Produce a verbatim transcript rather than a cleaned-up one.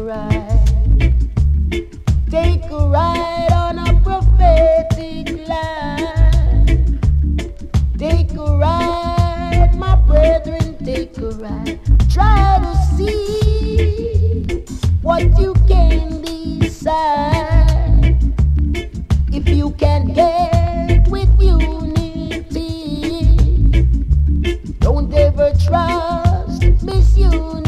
ride. Take a ride on a prophetic line. Take a ride, my brethren, take a ride. Try to see what you can decide. If you can get with unity, don't ever trust misunity.